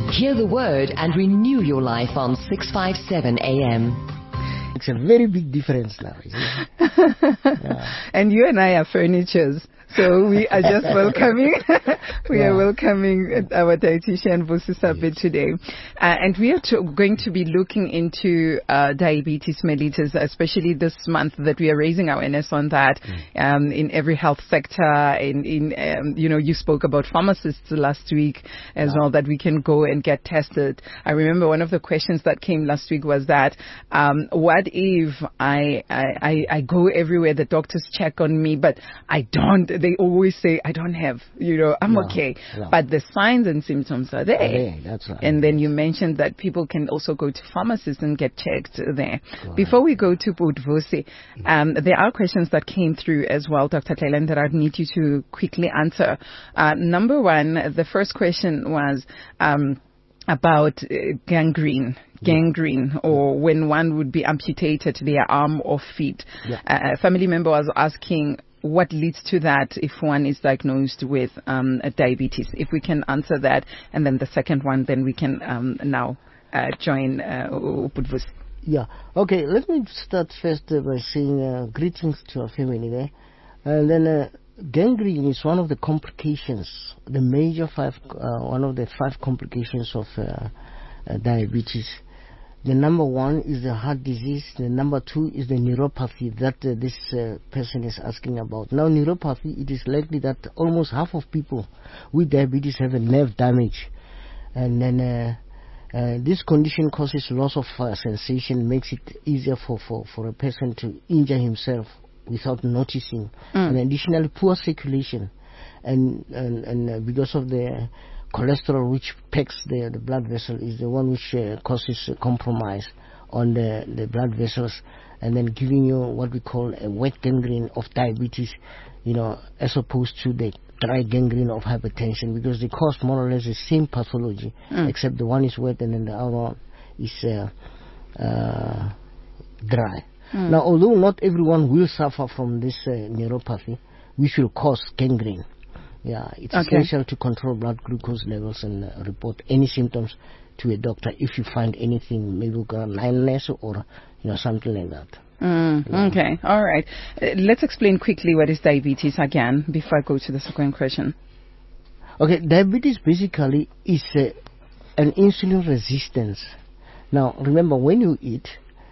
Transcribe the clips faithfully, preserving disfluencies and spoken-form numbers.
Hear the word and renew your life on six fifty-seven A M. It's a very big difference now, isn't it? Yeah. And you and I are furnitures. So we are just welcoming, we yeah. are welcoming our dietitian Vusi Sabe yes. today, uh, and we are to, going to be looking into uh, diabetes mellitus, especially this month that we are raising awareness on that mm. um, in every health sector. In, in um, you know, you spoke about pharmacists last week as yeah. well, that we can go and get tested. I remember one of the questions that came last week was that, um, what if I, I I go everywhere, the doctors check on me, but I don't. They always say, I don't have, you know, I'm no, okay. no. But the signs and symptoms are there. there that's right. And then you mentioned that people can also go to pharmacists and get checked there. Right. Before we go to Vusi, um, there are questions that came through as well, Doctor Tleilani, that I need you to quickly answer. Uh, number one, the first question was um, about uh, gangrene. Gangrene, or when one would be amputated their arm or feet. Yeah. Uh, a family member was asking, what leads to that if one is diagnosed with um, a diabetes? If we can answer that, and then the second one, then we can um, now uh, join uh, Vusi. Yeah. Okay. Let me start first uh, by saying uh, greetings to our family there, and then uh, gangrene is one of the complications, the major five, uh, one of the five complications of uh, uh, diabetes. The number one is the heart disease. The number two is the neuropathy that uh, this uh, person is asking about. Now, neuropathy, it is likely that almost half of people with diabetes have a nerve damage. And then uh, uh, this condition causes loss of uh, sensation, makes it easier for, for, for a person to injure himself without noticing. Mm. And additionally, poor circulation. And, and, and uh, because of the cholesterol, which packs the, the blood vessel, is the one which uh, causes uh, compromise on the, the blood vessels, and then giving you what we call a wet gangrene of diabetes, you know, as opposed to the dry gangrene of hypertension, because they cause more or less the same pathology, mm. except the one is wet and then the other one is uh, uh, dry. Mm. Now, although not everyone will suffer from this uh, neuropathy, which will cause gangrene, yeah, it's okay. essential to control blood glucose levels and uh, report any symptoms to a doctor if you find anything, maybe blindness or you know something like that. Mm, yeah. Okay, all right. Uh, let's explain quickly what is diabetes again before I go to the second question. Okay, diabetes basically is uh, an insulin resistance. Now, remember, when you eat,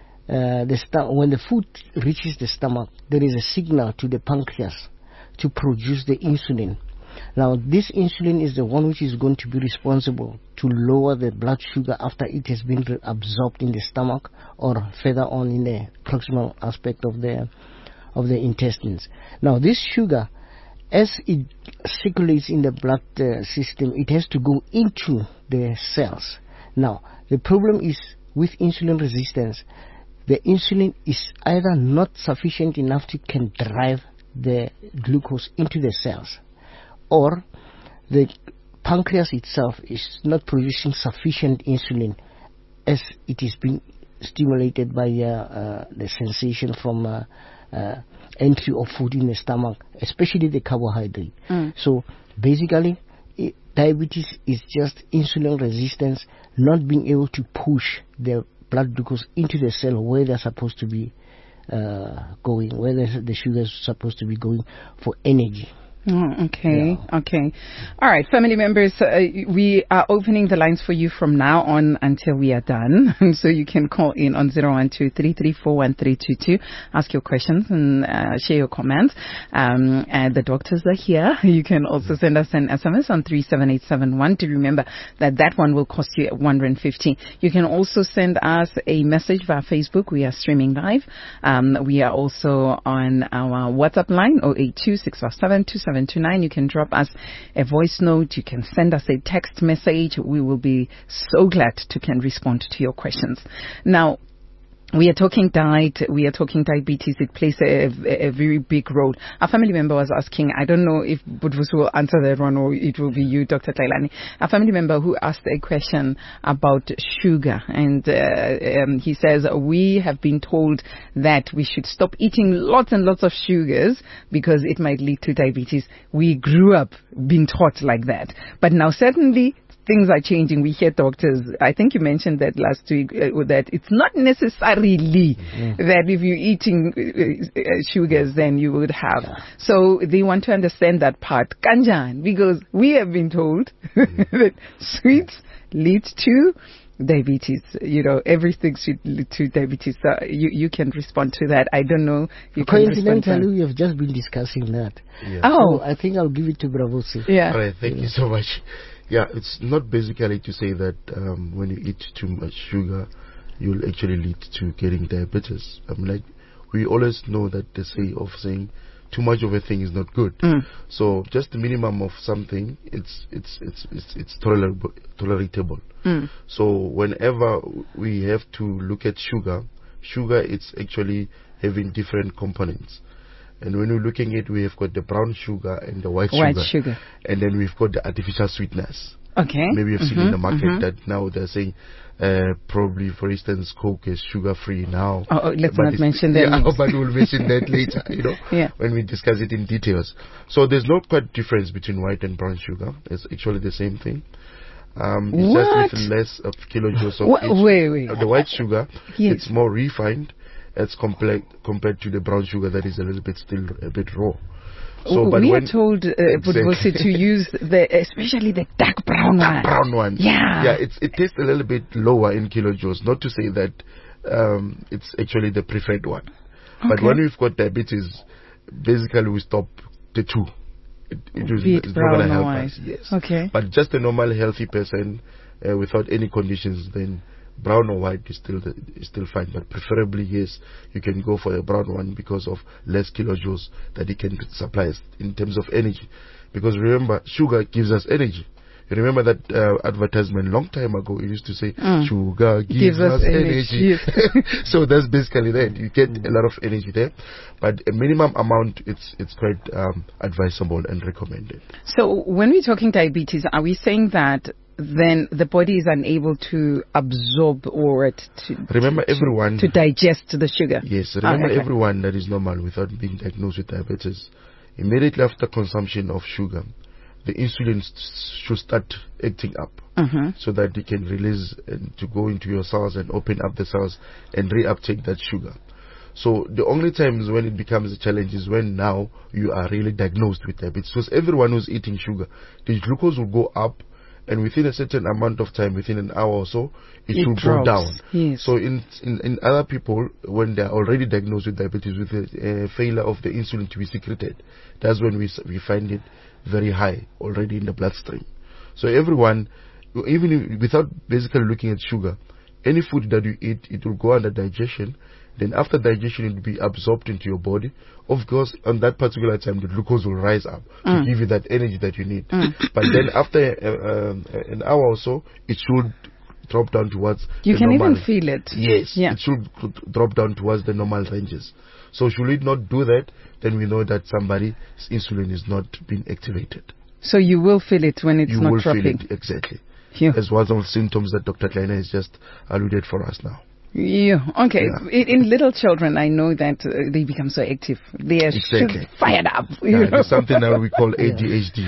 uh, the st- when the food reaches the stomach, there is a signal to the pancreas to produce the insulin. Now, this insulin is the one which is going to be responsible to lower the blood sugar after it has been re- absorbed in the stomach or further on in the proximal aspect of the of the intestines. Now, this sugar, as it circulates in the blood uh, system, it has to go into the cells. Now, the problem is with insulin resistance, the insulin is either not sufficient enough to can drive the glucose into the cells, or the pancreas itself is not producing sufficient insulin as it is being stimulated by uh, uh, the sensation from uh, uh, entry of food in the stomach, especially the carbohydrate. Mm. So basically, it, diabetes is just insulin resistance, not being able to push the blood glucose into the cell where they're supposed to be uh, going, where the, the sugar is supposed to be going for energy. Oh, okay, yeah. okay. All right, family members, uh, we are opening the lines for you from now on until we are done. So you can call in on zero one two, three three four, one three two two, ask your questions and uh, share your comments. Um, and the doctors are here. You can also send us an S M S on three seven eight seven one to remember that that one will cost you one hundred fifty. You can also send us a message via Facebook. We are streaming live. Um, we are also on our WhatsApp line, zero eight two, six five seven, two seven two nine. You can drop us a voice note. You can send us a text message. We will be so glad to can respond to your questions. Now, we are talking diet, we are talking diabetes. It plays a, a, a very big role. Our family member was asking, I don't know if Vusi will answer that one or it will be you, Doctor Tleilani. A family member who asked a question about sugar, and uh, um, he says, we have been told that we should stop eating lots and lots of sugars because it might lead to diabetes. We grew up being taught like that. But now certainly things are changing. We hear doctors. I think you mentioned that last week uh, that it's not necessarily mm. that if you're eating uh, uh, sugars, then you would have. Yeah. So they want to understand that part. Kanjan, because we have been told mm. that sweets lead to diabetes. You know, everything should lead to diabetes. So you, you can respond to that. I don't know. You Coincidentally, we have just been discussing that. Yeah. Oh. So I think I'll give it to Bravosi. Yeah. All right, thank yeah. you so much. Yeah, it's not basically to say that um, when you eat too much sugar, you'll actually lead to getting diabetes. I mean, like, we always know that they say of saying too much of a thing is not good. Mm. So just the minimum of something, it's it's it's it's, it's tolerable. toleratable. Mm. So whenever we have to look at sugar, sugar it's actually having different components. And when we're looking at it, we have got the brown sugar and the white, white sugar. sugar. And then we've got the artificial sweetness. Okay. Maybe you've mm-hmm. seen in the market mm-hmm. that now they're saying uh, probably, for instance, Coke is sugar-free now. Oh, oh let's but not mention that. Yeah, but we'll mention that later, you know, yeah. when we discuss it in details. So there's no quite difference between white and brown sugar. It's actually the same thing. Um, it's what? just with less of kilojoules of what? each. Wait, wait. Uh, the white sugar, yes. it's more refined as complex compared to the brown sugar that is a little bit still a bit raw. So, but we are told, uh, exactly. to use the, especially the dark brown dark one. brown one. Yeah. Yeah, it's, it tastes a little bit lower in kilojoules. Not to say that um, it's actually the preferred one. Okay. But when we've got diabetes, basically we stop the two. It, it was, it's not going to help us. Yes. Okay. But just a normal healthy person uh, without any conditions, then brown or white is still the, is still fine. But preferably, yes, you can go for a brown one because of less kilojoules that it can supply us in terms of energy. Because remember, sugar gives us energy. You remember that uh, advertisement long time ago? It used to say, mm. sugar gives, gives us, us energy. energy. Yes. So that's basically that. You get mm. a lot of energy there. But a minimum amount, it's it's quite um, advisable and recommended. So when we're talking diabetes, are we saying that then the body is unable to absorb or to... Remember to, everyone... To digest the sugar. Yes. Remember oh, okay. everyone that is normal without being diagnosed with diabetes, immediately after consumption of sugar, the insulin st- should start acting up mm-hmm. so that it can release and to go into your cells and open up the cells and reuptake that sugar. So the only times when it becomes a challenge is when now you are really diagnosed with diabetes. Because everyone who's eating sugar, the glucose will go up, and within a certain amount of time, within an hour or so, it, it will drops. go down. Yes. So in, in in other people, when they are already diagnosed with diabetes, with a uh, failure of the insulin to be secreted, that's when we we find it very high already in the bloodstream. So everyone, even if, without basically looking at sugar, any food that you eat, it will go under digestion. Then after digestion, it will be absorbed into your body. Of course, on that particular time, the glucose will rise up mm. to give you that energy that you need. Mm. But then after uh, um, an hour or so, it should drop down towards You the can normal. even feel it. Yes, yeah. it should drop down towards the normal ranges. So should it not do that, then we know that somebody's insulin is not being activated. So you will feel it when it's you not will dropping. Feel it, exactly. Yeah. As one of the symptoms that Doctor Kleiner has just alluded for us now. Yeah. Okay. Yeah. In, in little children, I know that uh, they become so active. They are exactly. fired up. Yeah, there's something that we call A D H D,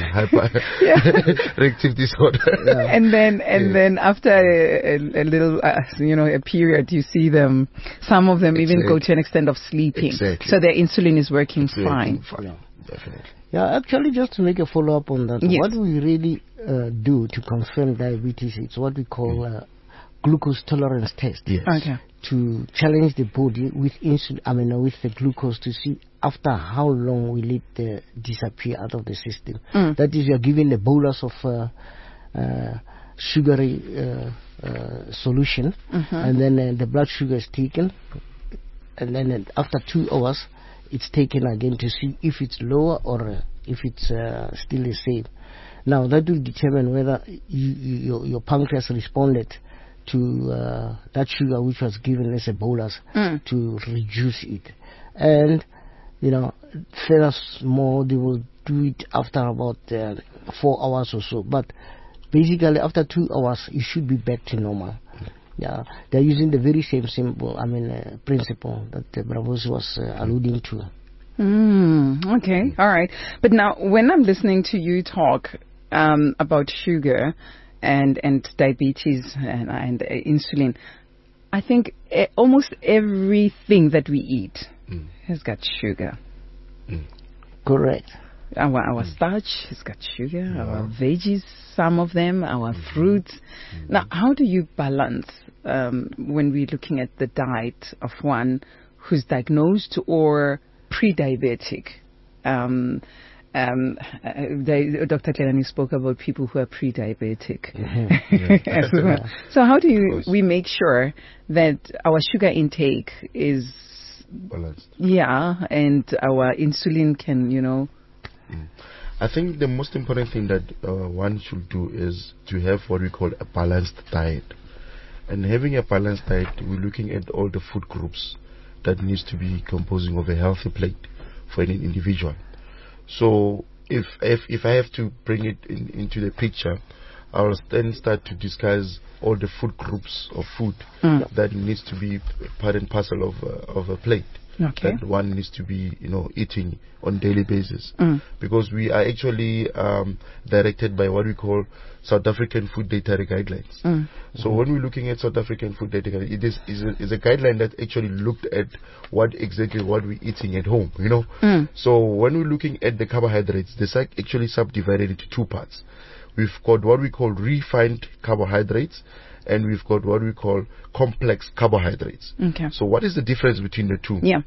hyperactive disorder. Yeah. And then, and yeah. then after a, a, a little, uh, you know, a period, you see them. Some of them exactly. even go to an extent of sleeping. Exactly. So their insulin is working it's fine. fine. Yeah. Definitely. Yeah, actually, just to make a follow up on that, yes. what we really uh, do to confirm diabetes, it's what we call. Uh, glucose tolerance test yes. okay. to challenge the body with insulin, I mean, with the glucose to see after how long will it uh, disappear out of the system. Mm. That is, you are given a bolus of uh, uh, sugary uh, uh, solution, mm-hmm. and then uh, the blood sugar is taken, and then uh, after two hours, it's taken again to see if it's lower or uh, if it's uh, still the same. Now, that will determine whether you, you, your, your pancreas responded to uh, that sugar which was given as a bolus mm. to reduce it. And, you know, furthermore, they will do it after about uh, four hours or so. But basically, after two hours, you should be back to normal. Yeah, they're using the very same simple, I mean, uh, principle that uh, Bravos was uh, alluding to. Mm, okay, all right. But now, when I'm listening to you talk um, about sugar, and and diabetes and, and uh, insulin, I think uh, almost everything that we eat Mm. has got sugar. Mm. Correct. Our our starch has got sugar. Our veggies, some of them, our Mm-hmm. fruits. Now, how do you balance um, when we're looking at the diet of one who's diagnosed or pre-diabetic? Um, um, uh, they, Doctor Tlenani spoke about people who are pre-diabetic as well. So how do you, we make sure that our sugar intake is Balanced. yeah, and our insulin can, you know. I think the most important thing that uh, one should do is to have what we call a balanced diet. And having a balanced diet, we're looking at all the food groups that needs to be composing of a healthy plate for an individual. So if if, if I have to bring it in, into the picture, I'll then start to discuss all the food groups of food Mm. that needs to be part and parcel of uh, of a plate. Okay. That one needs to be, you know, eating on daily basis. Mm. Because we are actually um, directed by what we call South African Food Dietary Guidelines. Mm. So when we're looking at South African Food Dietary Guidelines, it is, is, a, is a guideline that actually looked at what exactly what we're eating at home, you know. Mm. So when we're looking at the carbohydrates, they're sub- actually subdivided into two parts. We've got what we call refined carbohydrates, and we've got what we call complex carbohydrates. Okay. So what is the difference between the two? Yeah.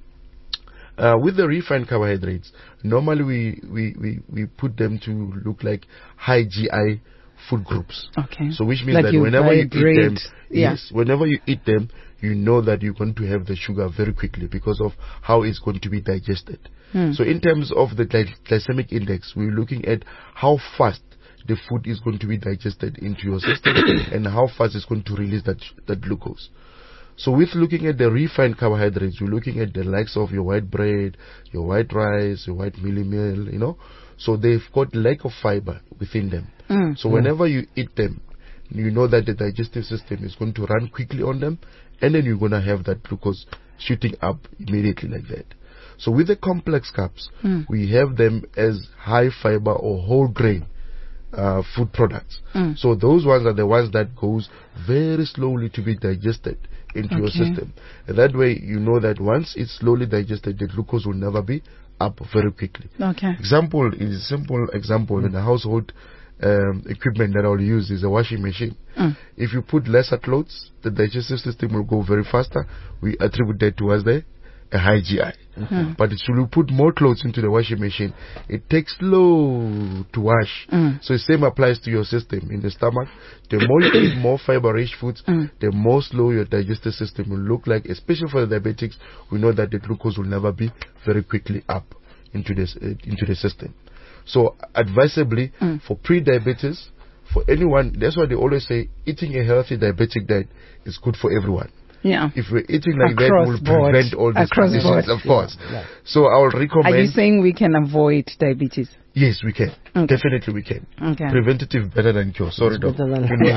Uh, with the refined carbohydrates, normally we, we, we, we put them to look like high G I food groups. Okay. So which means Like that you whenever you eat vibrate, them, yeah. yes, whenever you eat them, you know that you're going to have the sugar very quickly because of how it's going to be digested. Hmm. So in terms of the gly- glycemic index, we're looking at how fast the food is going to be digested into your system and how fast it's going to release that that glucose. So with looking at the refined carbohydrates, we're looking at the likes of your white bread, your white rice, your white mealie meal, you know. So they've got lack of fiber within them. Mm. So whenever you eat them, you know that the digestive system is going to run quickly on them, and then you're going to have that glucose shooting up immediately like that. So with the complex carbs, Mm. we have them as high fiber or whole grain uh, food products. Mm. So those ones are the ones that goes very slowly to be digested into your Okay. system. And that way you know that once it's slowly digested, the glucose will never be up very quickly. Okay. Example is a simple example in the household um, equipment that I'll use is a washing machine. Mm. If you put lesser clothes, the digestive system will go very faster. We attribute that towards the a high G I. Mhm. But if you put more clothes into the washing machine, it takes slow to wash. Mm. So the same applies to your system in the stomach. The more you eat more fiber-rich foods, Mm. the more slow your digestive system will look like. Especially for the diabetics, we know that the glucose will never be very quickly up into this uh, into the system. So advisably Mm. for pre-diabetes, for anyone, that's why they always say eating a healthy diabetic diet is good for everyone. Yeah. If we're eating like that, Across we'll board. prevent all these Across conditions, board. of course. Yeah. So I will Are you recommend. saying we can avoid diabetes? Yes, we can. Okay. Definitely, we can. Okay. Preventative better than cure. Sorry, It's doc. better than- You know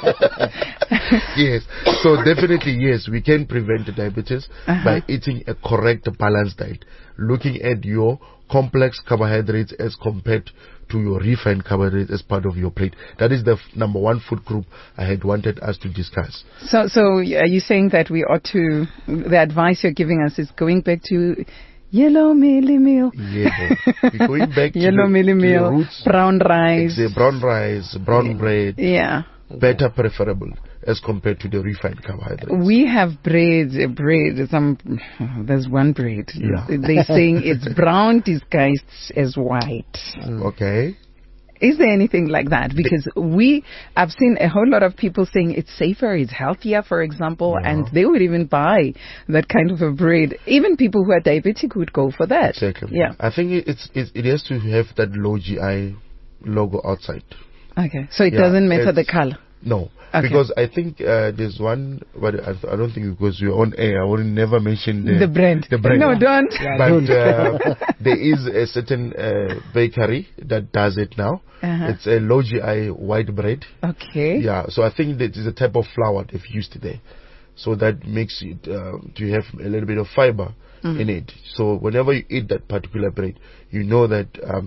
that. Yes. So definitely, yes, we can prevent the diabetes Uh-huh. by eating a correct, balanced diet, looking at your complex carbohydrates as compared to your refined carbohydrates as part of your plate. That is the f- number one food group I had wanted us to discuss. So, so are you saying that we ought to? The advice you're giving us is going back to yellow mealie meal. Yeah, we're going back to Yellow the, mealie to the meal, roots. brown rice. The brown rice, brown bread, Yeah. better preferable as compared to the refined carbohydrates. We have bread, uh, bread, some, there's one bread. Yeah. They're saying it's brown disguised as white. Okay. Is there anything like that? Because we, I've seen a whole lot of people saying it's safer, it's healthier, for example, Yeah. and they would even buy that kind of a bread. Even people who are diabetic would go for that. Exactly. Yeah. I think it- it's, it's it has to have that low G I logo outside. Okay. So it Yeah, doesn't matter the it's- color. No, Okay. because I think uh, there's one, but I, I don't think because you're on air, I would never mention the, The brand. The brand. No, don't. But uh, there is a certain uh, bakery that does it now. Uh-huh. It's a low G I white bread. Okay. Yeah, so I think that is a type of flour they've used there. So that makes it uh, to have a little bit of fiber Mm. in it. So whenever you eat that particular bread, you know that um,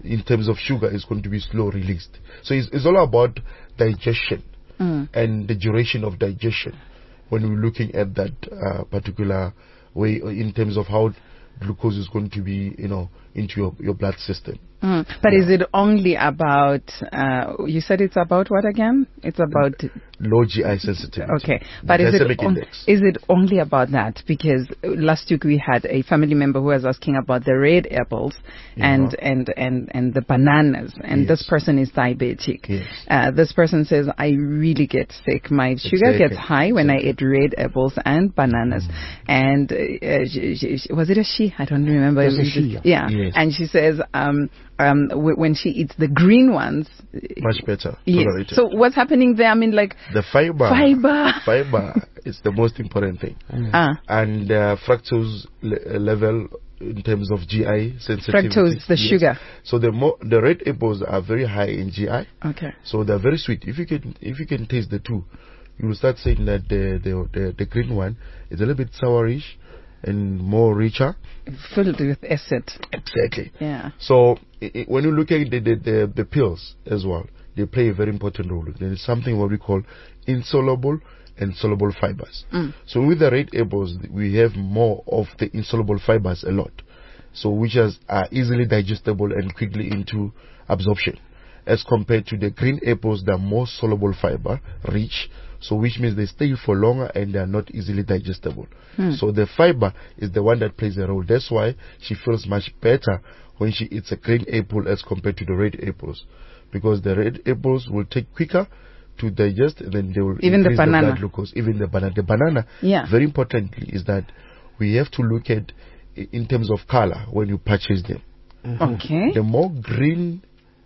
in terms of sugar, is going to be slow released. So it's, it's all about digestion Mm. and the duration of digestion when we're looking at that uh, particular way in terms of how glucose is going to be, you know, into your, your blood system. Mm. But Yeah. is it only about, uh, you said it's about what again? It's about, Low G I sensitivity. okay. But is it, Glycemic on, index. is it only about that? Because last week we had a family member who was asking about the red apples and, Yeah. and, and, and the bananas. And Yes. this person is diabetic. Yes. Uh, this person says, I really get sick. My sugar Exactly. gets high when I Exactly. eat red apples and bananas. And uh, she, she, she- was it a she? I don't remember. It was a It she, Yeah. Yes. And she says, um, um, w- when she eats the green ones, Much better. yes. Tolerated. So what's happening there? I mean, like the fiber. fiber. Fiber is the most important thing. Ah, And uh, fructose le- level in terms of G I sensitivity. fructose, the Yes. sugar. So the mo- the red apples are very high in G I. Okay. So they're very sweet. If you can if you can taste the two, you will start saying that the the the, the green one is a little bit sourish and more richer. Filled with acid. Exactly. Yeah. So I I when you look at the, the the the pills as well, they play a very important role. There is something what we call insoluble and soluble fibers. Mm. So with the red apples, we have more of the insoluble fibers a lot. So which is, are easily digestible and quickly into absorption, as compared to the green apples that are more soluble fiber rich. So which means they stay for longer and they are not easily digestible. So the fiber is the one that plays a role. That's why she feels much better when she eats a green apple as compared to the red apples, because the red apples will take quicker to digest, and then they will Even the increase banana. blood glucose. Even the banana. The banana, Yeah. very importantly, is that we have to look at i- in terms of color when you purchase them. Okay. The more green,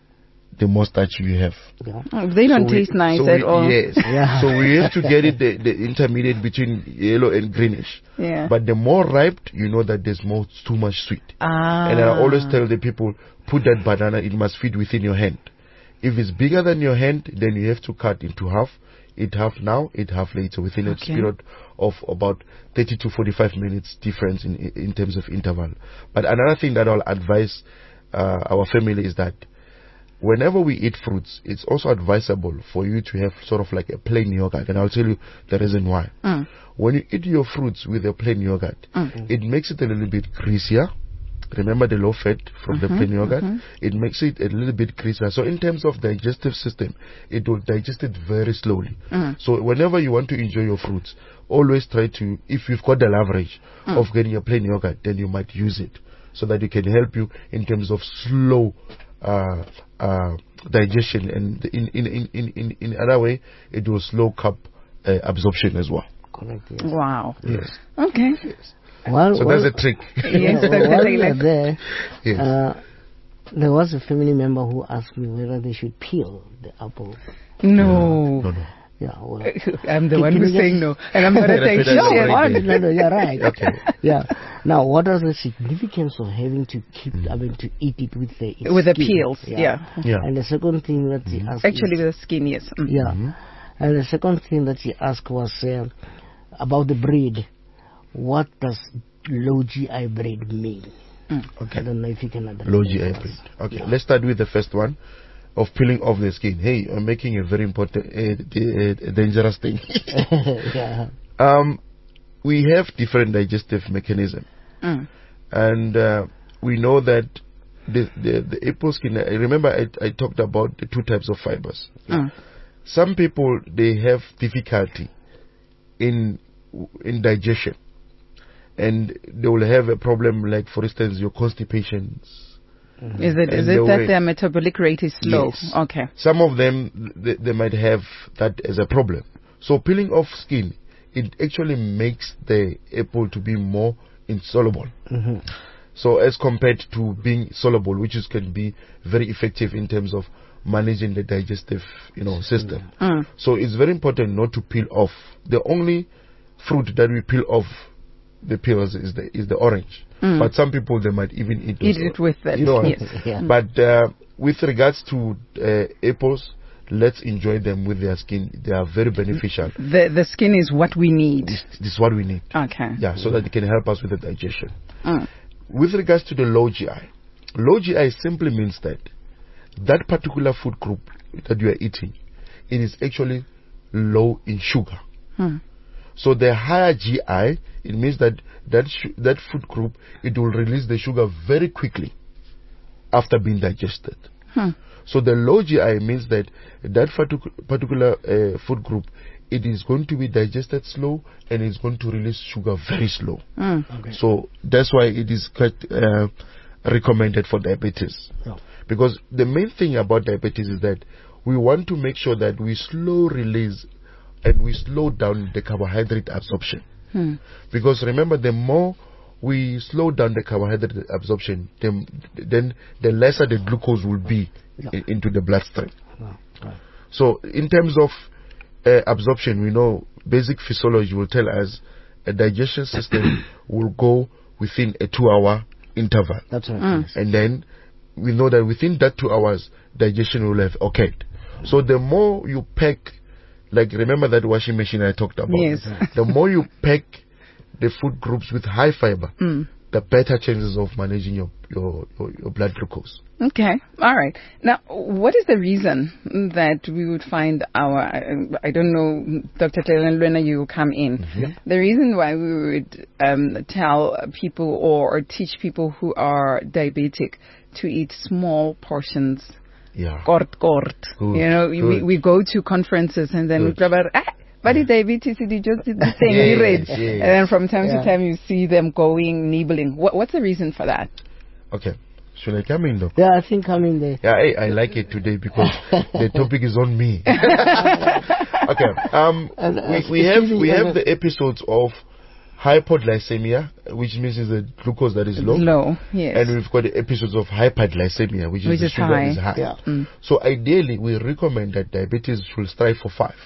the more starch you have. Yeah. Oh, they don't So we- taste nice so at we- all. Yes. Yeah. So we have to get it the, the intermediate between yellow and greenish. Yeah. But the more ripe, you know that there's more too much sweet. Ah. And I always tell the people, put that banana, it must fit within your hand. If it's bigger than your hand, then you have to cut into half. Eat half now, eat half later, within a Okay. period of about thirty to forty-five minutes difference in in terms of interval. But another thing that I'll advise uh, our family is that whenever we eat fruits, it's also advisable for you to have sort of like a plain yogurt. And I'll tell you the reason why. Mm. When you eat your fruits with a plain yogurt, Mm. it makes it a little bit greasier. Remember the low fat from the plain yogurt? It makes it a little bit greasier. So in terms of digestive system, it will digest it very slowly. Mm. So whenever you want to enjoy your fruits, always try to, if you've got the leverage of getting a plain yogurt, then you might use it so that it can help you in terms of slow uh, uh, digestion, and in in, in, in, in in other way, it will slow carb uh, absorption as well. Correct. Yes. Wow. Yes. Okay. While, So while, that's a trick. Yes, yeah, Doctor while we Taylor. were there, Yes. uh, there was a family member who asked me whether they should peel the apple. No. No, no. Yeah, well, I'm the Can- one can who's you saying just- no. And I'm going to That's take what I shit. already no, did. no, no, you're right. Okay. Yeah. Now, what is the significance of having to keep, I mean, to eat it with the its With the skin? peels, yeah. Yeah. And the second thing that he asked Actually, is, with the skin, yes. Mm. yeah. And the second thing that he asked was uh, about the bread. What does low G I bread mean? I Okay. don't know if you can understand. Low G I bread. Okay. Let's start with the first one of peeling off the skin. Hey, I'm making a very important, uh, d- uh, dangerous thing. Yeah. um, we have different digestive mechanism, Mm. and uh, we know that the, the the apple skin. I remember I, I talked about the two types of fibers. Mm. Some people, they have difficulty in in digestion, and they will have a problem like, for instance, your constipation. Is it is And it the that way- their metabolic rate is slow? Yes. Okay. Some of them, they, they might have that as a problem. So peeling off skin, it actually makes the apple to be more insoluble. Mhm. So as compared to being soluble, which is can be very effective in terms of managing the digestive, you know, system. Mm. So it's very important not to peel off. The only fruit that we peel off the peels is the is the orange. Mm. But some people, they might even eat Eat those it with it. You know, Yes. Yeah. but uh, with regards to uh, apples, let's enjoy them with their skin. They are very beneficial. The the skin is what we need. This, this is what we need. Okay. Yeah, so that it can help us with the digestion. Mm. With regards to the low G I, low G I simply means that that particular food group that you are eating, it is actually low in sugar. Hmm. So the higher G I, it means that that sh- that food group, it will release the sugar very quickly after being digested. Hmm. So the low G I means that that particu- particular uh, food group, it is going to be digested slow and it's going to release sugar very slow. Hmm. Okay. So that's why it is quite uh, recommended for diabetes. Yeah. Because the main thing about diabetes is that we want to make sure that we slow release and we slow down the carbohydrate absorption. Hmm. Because remember, the more we slow down the carbohydrate absorption, then, then the lesser the glucose will be Yeah. in, into the bloodstream. Yeah. Right. So in terms of uh, absorption, we know basic physiology will tell us a digestion system will go within a two-hour interval. That's right. Mm. Yes. And then we know that within that two hours, digestion will have occurred. So the more you pack, like remember that washing machine I talked about? Yes. The more you pack the food groups with high fiber, Mm. the better chances of managing your, your, your, your blood glucose. Okay. All right. Now, what is the reason that we would find our, I don't know, Doctor Tlelan, you come in. Mm-hmm. The reason why we would um, tell people or, or teach people who are diabetic to eat small portions, Yeah. kort kort. Good, You know, we, good. we go to conferences and then we Good. grab ah, but the diabetes, you just did the thing, Yes, you read. yes. And then from time Yeah. to time you see them going, nibbling. What, what's the reason for that? Okay. Should I come in, though? Yeah, I think I'm in there. Yeah, I, I like it today because the topic is on me. Okay. Um, And, uh, we, we have excuse me, we and, have uh, the episodes of hypoglycemia, which means is the glucose that is low. Low, yes. And we've got the episodes of hyperglycemia, which is Which the is sugar high. is high. Yeah. Mm. So ideally, we recommend that diabetes should strive for five,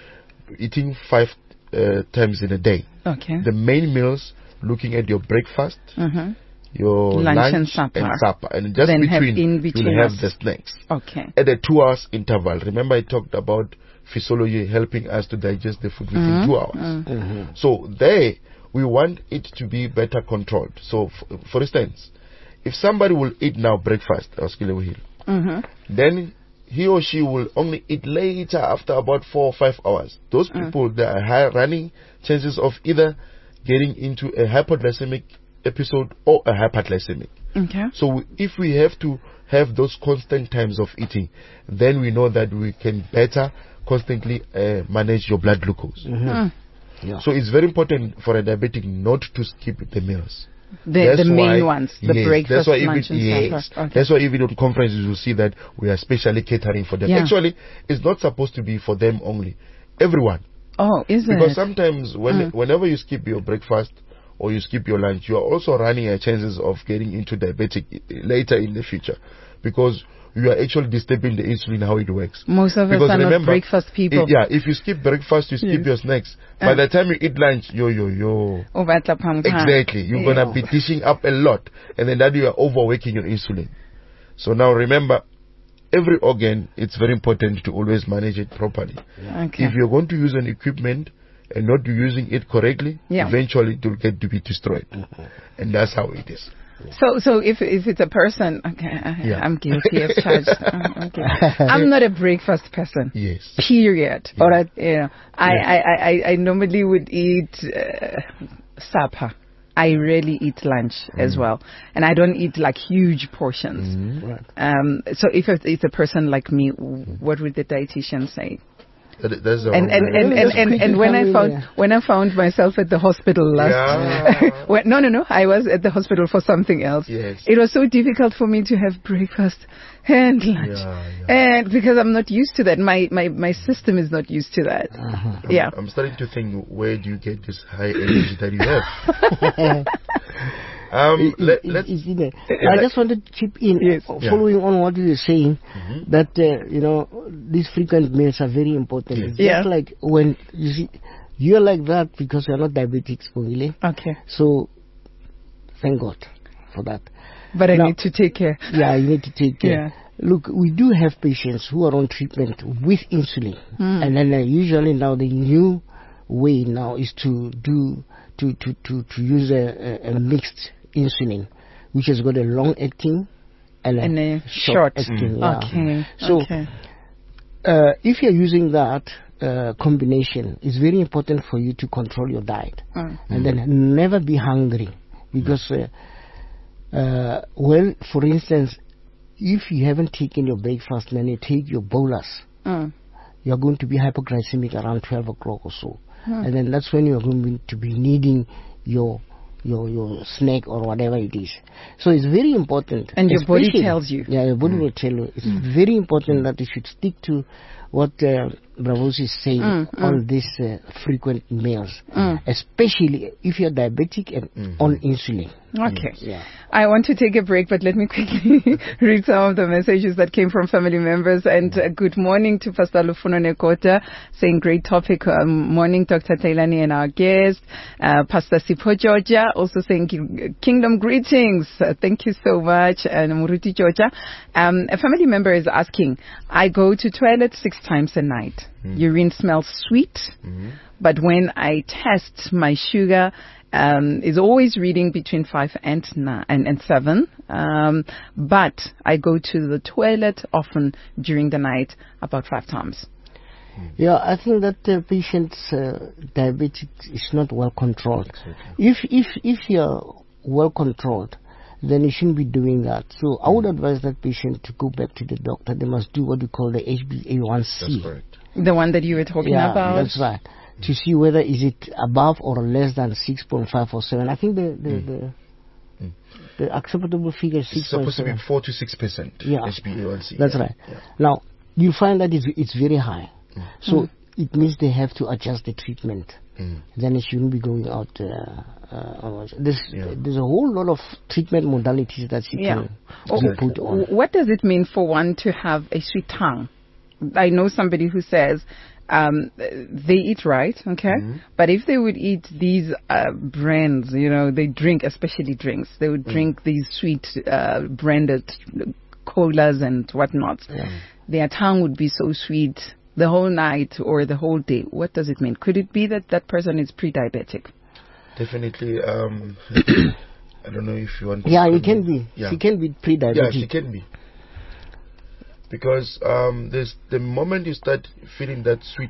eating five uh, times in a day. Okay. The main meals, looking at your breakfast, Mm-hmm. your Lunch lunch, and supper. and supper, and just Then have between, in between you'll have us. the snacks Okay. at a two hours interval. Remember, I talked about physiology helping us to digest the food within Mhm. two hours. Mm. Mm-hmm. So there, we want it to be better controlled. So, f- for instance, if somebody will eat now breakfast, Mm-hmm. then he or she will only eat later after about four or five hours. Those Mm. people that are high running chances of either getting into a hypoglycemic episode or a hyperglycemic. Okay. So we- if we have to have those constant times of eating, then we know that we can better constantly uh, manage your blood glucose. Mm. Yeah. So it's very important for a diabetic not to skip the meals. The, That's the main why- ones, the yes, breakfast, that's why even, lunch, and yes, supper. Okay. That's why even on conferences you will see that we are specially catering for them. Yeah. Actually, it's not supposed to be for them only. Everyone. Oh, is Because it? sometimes when Mm. whenever you skip your breakfast or you skip your lunch, you are also running a chances of getting into diabetic i- later in the future. Because you are actually disturbing the insulin, how it works. Most of us Because are not remember, breakfast people. I- yeah, if you skip breakfast, you skip Yes. your snacks. Uh. By the time you eat lunch, yo, yo, yo. O batla pam pam. Exactly. You're Yeah. going to be dishing up a lot. And then that you are overworking your insulin. So now remember, every organ, it's very important to always manage it properly. Okay. If you're going to use an equipment and not using it correctly, Yeah. eventually it will get to be destroyed. And that's how it is. So, so if if it's a person, okay, I, Yeah. I'm guilty as charged. Uh, okay. I'm not a breakfast person. Yes. Period. All right. Yeah. I, Yeah. I, I, I, I normally would eat uh, supper. I rarely eat lunch as well, and I don't eat like huge portions. Right. Um, so if it's it's a person like me, what would the dietitian say? That, that's the And wrong and way. and, and, Just and, quickly and when come I in found there. when I found myself at the hospital last, Yeah. when, no no no, I was at the hospital for something else. Yes. It was so difficult for me to have breakfast and lunch, Yeah, yeah. and because I'm not used to that, my my my system is not used to that. Uh-huh. Yeah. I'm starting to think, where do you get this high energy that you have? um, let, It- let's, it's in there. I just wanted to chip in, Yes. uh, Yeah. following on what you were saying, Mhm. that uh, you know these frequent meals are very important. Yes. It's Yeah. just like when you see you're like that because you're not diabetic, Spongile. Okay, So thank God for that. but I Now- need to take care. Yeah, you need to take care. Yeah. Look, we do have patients who are on treatment with insulin, Mm. and then uh, usually now the new way now is to do to to to, to use a, a, a mixed insulin, which has got a long acting and, And a a short. acting. Yeah. Okay. So okay. uh, if you're using that uh, combination, it's very important for you to control your diet, Mm. and then never be hungry, because uh, uh, well, for instance, if you haven't taken your breakfast and then you take your bolus, Mm. you're going to be hypoglycemic around twelve o'clock or so. Hmm. And then that's when you're going to be needing your your your snack or whatever it is. So it's very important. And your body especially- tells you. Yeah, your body will tell you. It's very important that you should stick to what uh, Bravos is saying Mm, mm. on these uh, frequent meals, Mm. especially if you're diabetic and on insulin. Okay. Yeah. I want to take a break, but let me quickly read some of the messages that came from family members. And uh, good morning to Pastor Lufuno Nekota, saying great topic. Um, morning, Doctor Taylani and our guest. Uh, Pastor Sipho Georgia also saying ki- kingdom greetings. Uh, thank you so much. And Muruti Georgia. Um, a family member is asking, I go to toilet six times a night. Urine smells sweet, but when I test my sugar, Um, is always reading between five and nine and, and seven. Um, but I go to the toilet often during the night, about five times. Yeah, I think that the patient's uh, diabetes is not well controlled. If if if you're well controlled, then you shouldn't be doing that. So I would advise that patient to go back to the doctor. They must do what we call the H b A one c. That's correct. The one that you were talking Yeah, about. that's right. To see whether is it above or less than six point five or seven. I think the the, the, the acceptable figure is It's six point supposed to be seven. four to six percent. Yeah. H b A one c. That's yeah. right. Yeah. Now you find that it's, it's very high. So it means they have to adjust the treatment. Mm. Then it shouldn't be going out. Uh, uh, there's Yeah. there's a whole lot of treatment modalities that you Yeah. can Oh, be put on. What does it mean for one to have a sweet tongue? I know somebody who says um, they eat right, okay, but if they would eat these uh, brands, you know, they drink, especially drinks, they would drink these sweet uh, branded colas and whatnot. Their tongue would be so sweet the whole night or the whole day. What does it mean? Could it be that that person is pre-diabetic? Definitely. Um, I don't know if you want. Yeah, to it can be. Yeah. She can be Yeah, pre-diabetic. she can be. Because um, there's the moment you start feeling that sweet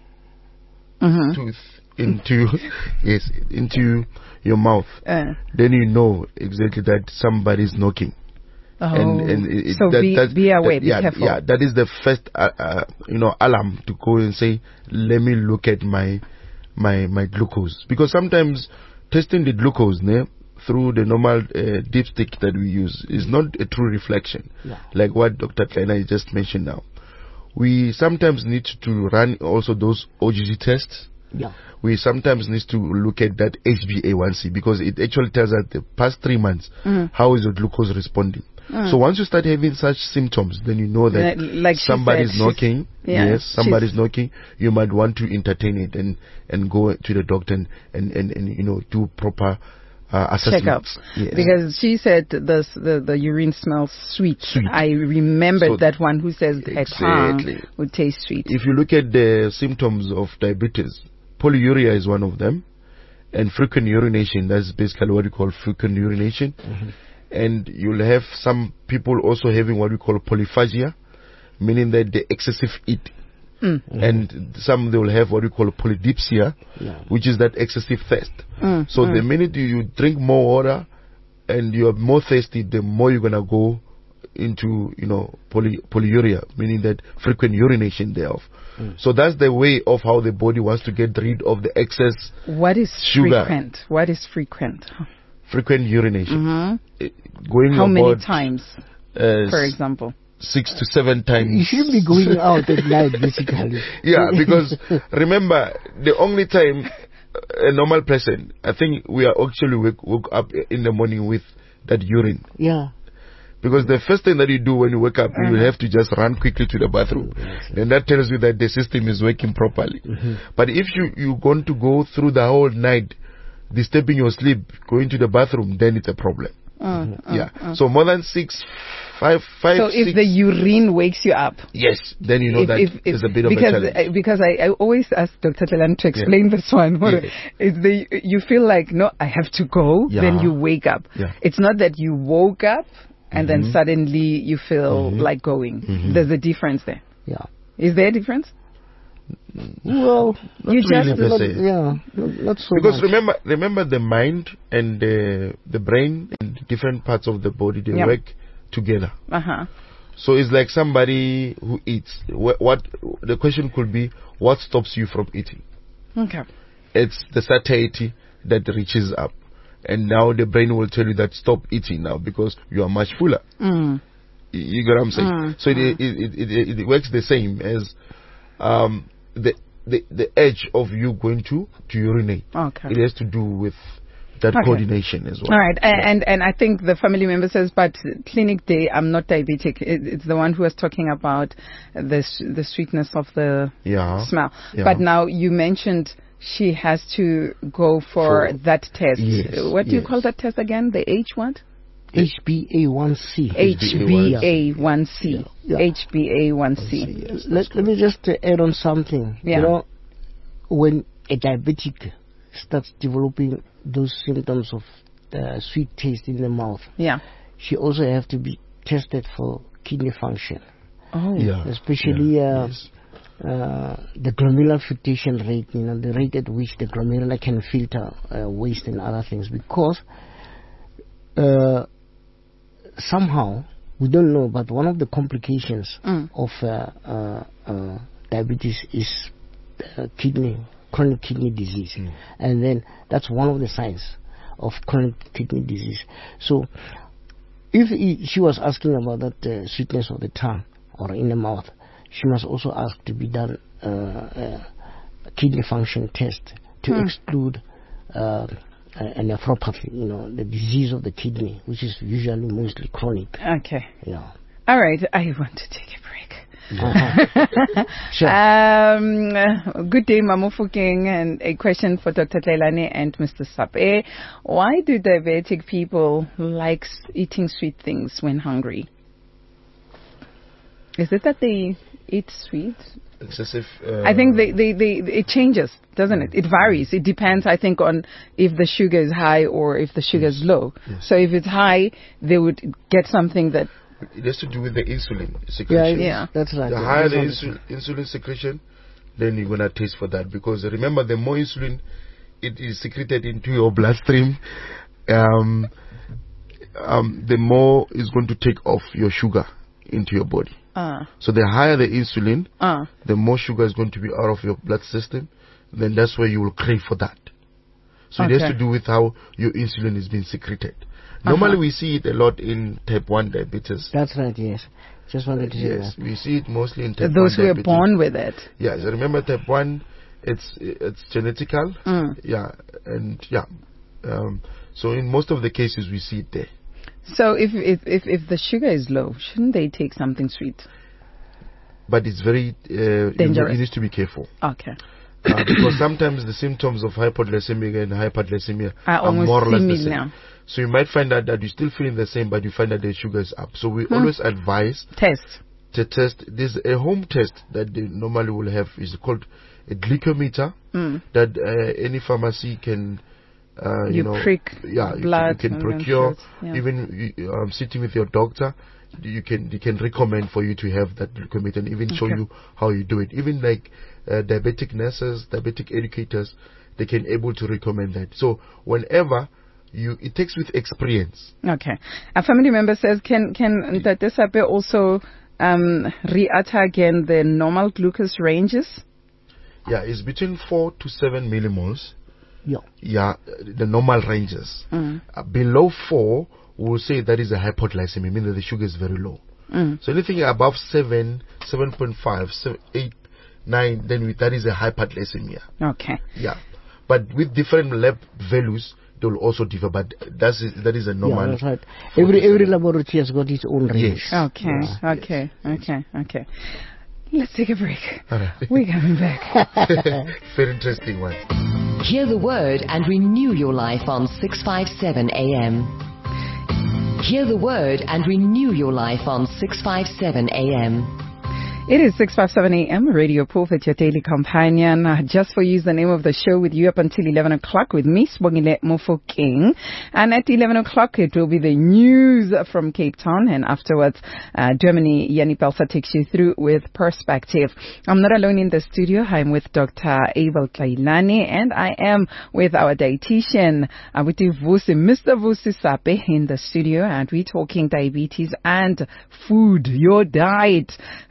Mm-hmm. tooth into yes into your mouth, Uh, then you know exactly that somebody's knocking. oh, and, and it, it- so that, be, that- be aware, that- be yeah, careful. Yeah, that is the first uh, uh, you know alarm to go and say, let me look at my my my glucose, because sometimes testing the glucose ne, through the normal uh, dipstick that we use is not a true reflection, Yeah. like what Doctor Kleiner just mentioned now. We sometimes need to run also those O G G tests. Yeah. We sometimes need to look at that H b A one c, because it actually tells us the past three months how is your glucose responding. So once you start having such symptoms, then you know that Like- like she somebody's said, she's- knocking. yeah, yes, somebody's she's- knocking. You might want to entertain it and and go to the doctor and and, and, and you know do proper uh, assessments. Checkups. Yes. Because she said the, the the urine smells sweet. Sweet. I remembered So- that one who says her tongue Exactly. would taste sweet. If you look at the symptoms of diabetes, polyuria is one of them, and frequent urination, that's basically what we call frequent urination. And you'll have some people also having what we call polyphagia, meaning that they excessive eat. And some they will have what we call polydipsia, Yeah. which is that excessive thirst. So the minute you, you drink more water and you are more thirsty, the more you're gonna go into you know poly, polyuria, meaning that frequent urination thereof. So that's the way of how the body wants to get rid of the excess What is Sugar. frequent? What is frequent? frequent urination. Eh, Going How many about, times, uh, for example? six to seven times. You shouldn't be going out at night, basically. Yeah, because remember, the only time a normal person, I think we are actually wake, woke up in the morning with that urine. Yeah. Because the first thing that you do when you wake up, you will have to just run quickly to the bathroom. Then that tells you that the system is working properly. But if you, you're going to go through the whole night, disturbing your sleep, going to the bathroom, then it's a problem. Yeah. So more than six, five, five, So if six- the urine wakes you up, yes, then you know if, that if, if, there's a bit of because a challenge. uh, because I, I always ask Doctor Telan to explain this one. What Yeah. is the you feel like no, I have to go, Yeah. then you wake up. Yeah. It's not that you woke up and then suddenly you feel like going. There's a difference there. Yeah. Is there a difference? Well, you really just per not, se. yeah, not, not so Because much. remember, remember the mind and the the brain and different parts of the body, they Yeah. work together. Uh huh. So it's like somebody who eats. What, what the question could be: what stops you from eating? Okay. It's the satiety that reaches up, and now the brain will tell you that stop eating now because you are much fuller. Mm. You, you get what I'm saying? Mm. So it, it, it, it, it works the same as um, the the the edge of you going to to urinate. Okay. It has to do with that Okay. coordination as well. All right, A- and and I think the family member says, but clinic day, I'm not diabetic. It, it's the one who was talking about the s- the sweetness of the Yeah. smell. Yeah. But now you mentioned she has to go for, For- that test. Yes, What do you yes. call that test again? The H what? H b A one c. H b A one c. Yeah. H b A one c. Yes, Let, let me just uh, add on something. Yeah. You know, when a diabetic starts developing those symptoms of uh, sweet taste in the mouth, Yeah. she also have to be tested for kidney function, Oh. Yeah. especially Yeah. uh, Yes. uh, the glomerular filtration rate, you know, the rate at which the glomeruli can filter uh, waste and other things, because uh, somehow, we don't know, but one of the complications Mm. of uh, uh, uh, diabetes is uh, kidney, chronic kidney disease. Mm. And then that's one of the signs of chronic kidney disease. So, if he, she was asking about that uh, sweetness of the tongue or in the mouth, she must also ask to be done uh, uh, a kidney function test to Hmm. exclude uh, a nephropathy, you know, the disease of the kidney, which is usually mostly chronic. Okay. Yeah. All right. I want to take a break. Uh-huh. Sure. Um, good day, Mamufukeng, and a question for Doctor Tlailane and Mister Sape. Why do diabetic people like s- eating sweet things when hungry? Is it that they eat sweet? Excessive. Uh, I think they, they, they, it changes, doesn't it? It varies. It depends, I think, on if the sugar is high or if the sugar is low. Yes. So if it's high, they would get something that, It has to do with the insulin Yeah, secretion. Yeah. that's right. The Yeah, higher the that's insul- insulin secretion, then you're gonna taste for that, because remember, the more insulin it is secreted into your bloodstream, um, um, the more is going to take off your sugar into your body. uh, So the higher the insulin, uh, the more sugar is going to be out of your blood system. Then that's where you will crave for that. So it has Okay. to do with how your insulin is being secreted. Normally Uh-huh. we see it a lot in type one diabetes. That's right, yes. Just wanted to say Yes, that. we see it mostly in type those one who are diabetes. born with it. Yes, remember type one, it's it's genetical. Mm. Yeah, and yeah. Um, so in most of the cases we see it there. So if, if if if the sugar is low, shouldn't they take something sweet? But it's very uh, you, Dangerous. you need to be careful. Okay. Uh, because sometimes the symptoms of hypoglycemia and hyperglycemia Are are almost more or less the similar. same. So you might find out that you're still feeling the same, but you find that the sugar is up. So we Hmm. always advise Test. to test. There's a home test that they normally will have, is called a glycometer, Mm. that uh, any pharmacy can, uh, you, You know, prick yeah, you blood can, you and can then procure. shots, yeah. Even you, um, sitting with your doctor, you can you can recommend for you to have that glucometer and even show Okay. you how you do it. Even like uh, diabetic nurses, diabetic educators, they can able to recommend that. So whenever you, it takes with experience. Okay. A family member says, can can Tate Sape also um, re-utter again the normal glucose ranges? Yeah, it's between four to seven millimoles. Yeah. Yeah, the normal ranges. Mm. Uh, below four, we will say that is a hypoglycemia, meaning that the sugar is very low. Mm. So anything above seven, seven point five, seven, eight, nine, then we, that is a hyperglycemia. Okay. Yeah, but with different lab values, they will also differ. But that's that is a normal. Yeah, that's right. Every every laboratory has got its own range. Yes. Okay. Yeah. Okay. Okay. Okay. Let's take a break. All right. We're coming back. Very interesting one. Hear the word and renew your life on six fifty-seven A M. Hear the word and renew your life on six fifty-seven A M. It is six fifty-seven A M, Radio Pulpit, your daily companion. Uh, just for you is the name of the show, with you up until eleven o'clock with me, Sibongile Mofokeng. And at eleven o'clock, it will be the news from Cape Town. And afterwards, uh, Germany, Yanni Pelsa takes you through with Perspective. I'm not alone in the studio. I'm with Doctor Abel Tlailani, and I am with our dietitian, uh, with Vusi, Mister Vusi Sape in the studio. And we're talking diabetes and food, your diet.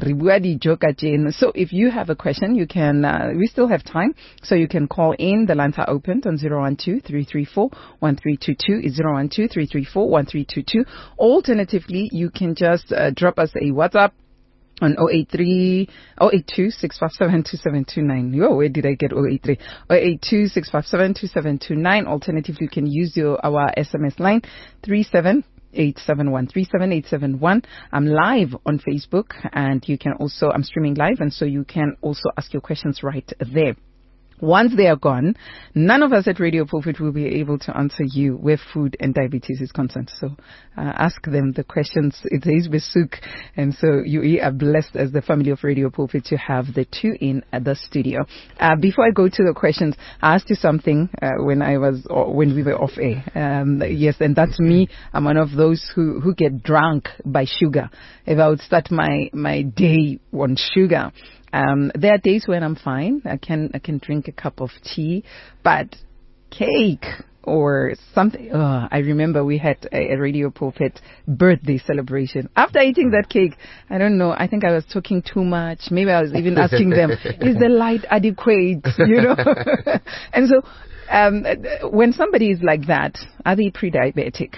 So if you have a question, you can, uh, we still have time, so you can call in. The lines are opened on zero one two, three three four, one three two two. It's zero one two, three three four, one three two two. Alternatively, you can just uh, drop us a WhatsApp on zero eight three, zero eight two, six five seven, two seven two nine. Yo, where did I get zero eight three? zero eight two, six five seven, two seven two nine. Alternatively, you can use your our S M S line, three seven eight seven one, three seven eight seven one. I'm live on Facebook, and you can also, I'm streaming live, and so you can also ask your questions right there. Once they are gone, none of us at Radio Pulpit will be able to answer you where food and diabetes is concerned. So uh, ask them the questions. It is Besuk, and so you are blessed as the family of Radio Pulpit to have the two in at the studio. Uh, before I go to the questions, I asked you something uh, when I was uh, when we were off air. Um, yes, and that's me. I'm one of those who who get drunk by sugar. If I would start my my day on sugar. Um, there are days when I'm fine. I can I can drink a cup of tea, but cake or something. Oh, I remember we had a, a Radio Pulpit birthday celebration. After eating that cake, I don't know. I think I was talking too much. Maybe I was even asking them, "Is the light adequate?" You know. And so, um, when somebody is like that, are they pre-diabetic?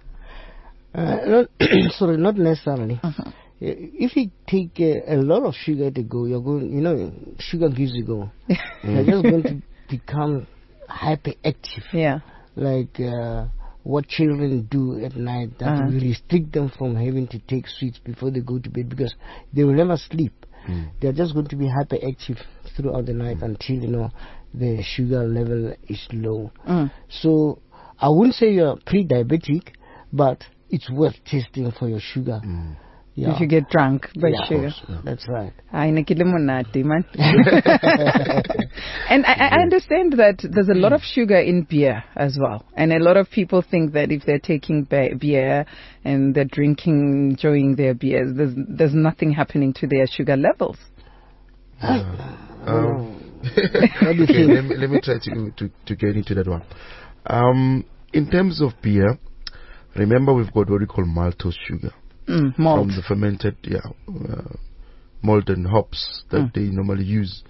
Uh, not sorry, not necessarily. Uh-huh. If you take uh, a lot of sugar to go, you're going, you know, sugar gives you go. You're just going to become hyperactive. Yeah. Like uh, what children do at night, that uh-huh. will restrict them from having to take sweets before they go to bed, because they will never sleep. Mm. They're just going to be hyperactive throughout the night mm. until, you know, the sugar level is low. Mm. So I wouldn't say you're pre-diabetic, but it's worth testing for your sugar. Mm. Yeah. If you get drunk by yeah, sugar. Yeah. That's right. I man. And I, I understand that there's a lot of sugar in beer as well. And a lot of people think that if they're taking beer and they're drinking, enjoying their beers, there's, there's nothing happening to their sugar levels. Uh, um, okay, let, me, let me try to, to, to get into that one. Um, in terms of beer, remember we've got what we call maltose sugar. Mm, malt. From the fermented, yeah, uh, malt and hops that mm. they normally use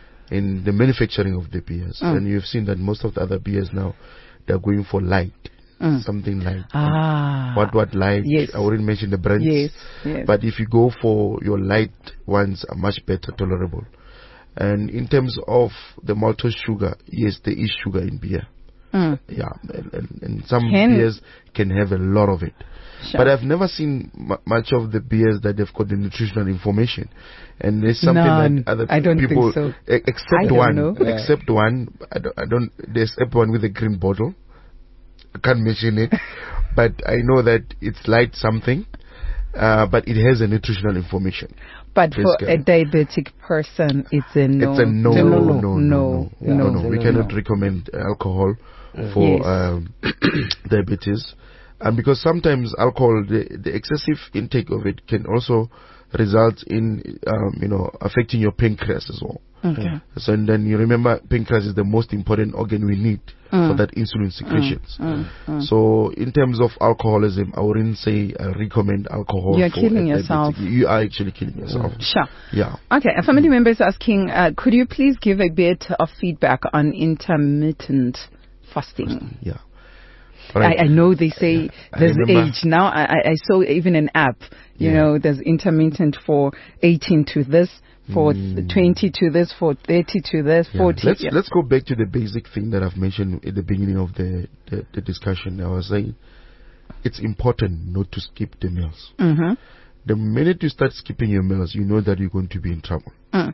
in the manufacturing of the beers. Mm. And you've seen that most of the other beers now, they're going for light, mm. something light. Ah. What, what light? Yes. I wouldn't mention the brands. Yes. Yes. But if you go for your light ones, are much better tolerable. And in terms of the maltose sugar, yes, there is sugar in beer. Mm. Yeah, and, and, and some can beers can have a lot of it. Sure. But I've never seen m- much of the beers that they've got the nutritional information. And there's something None. that other I don't people, think so. e- except I one, don't know. except yeah. one, I don't, I don't, there's one with a green bottle. I can't mention it, but I know that it's light something, uh, but it has a nutritional information. But for a diabetic person, it's a no. It's a no, no, no, no, no, no. no, no, no. no We no, cannot no. recommend alcohol for yes. um, diabetes. And because sometimes alcohol, the, the excessive intake of it can also result in, um, you know, affecting your pancreas as well. Okay. So and then you remember, pancreas is the most important organ we need mm. for that insulin secretions. Mm. Mm. So in terms of alcoholism, I wouldn't say I recommend alcohol. You're for killing yourself. You are actually killing yourself. Mm. Sure. Yeah. Okay. A family member is asking, uh, could you please give a bit of feedback on intermittent fasting? Yeah. Right. I, I know they say I there's remember. age now. I, I saw even an app. You yeah. know, there's intermittent for eighteen to this, for mm. twenty to this, for thirty to this, yeah. forty. Let's yeah. let's go back to the basic thing that I've mentioned at the beginning of the the, the discussion. I was saying it's important not to skip the meals. Mm-hmm. The minute you start skipping your meals, you know that you're going to be in trouble. Mm.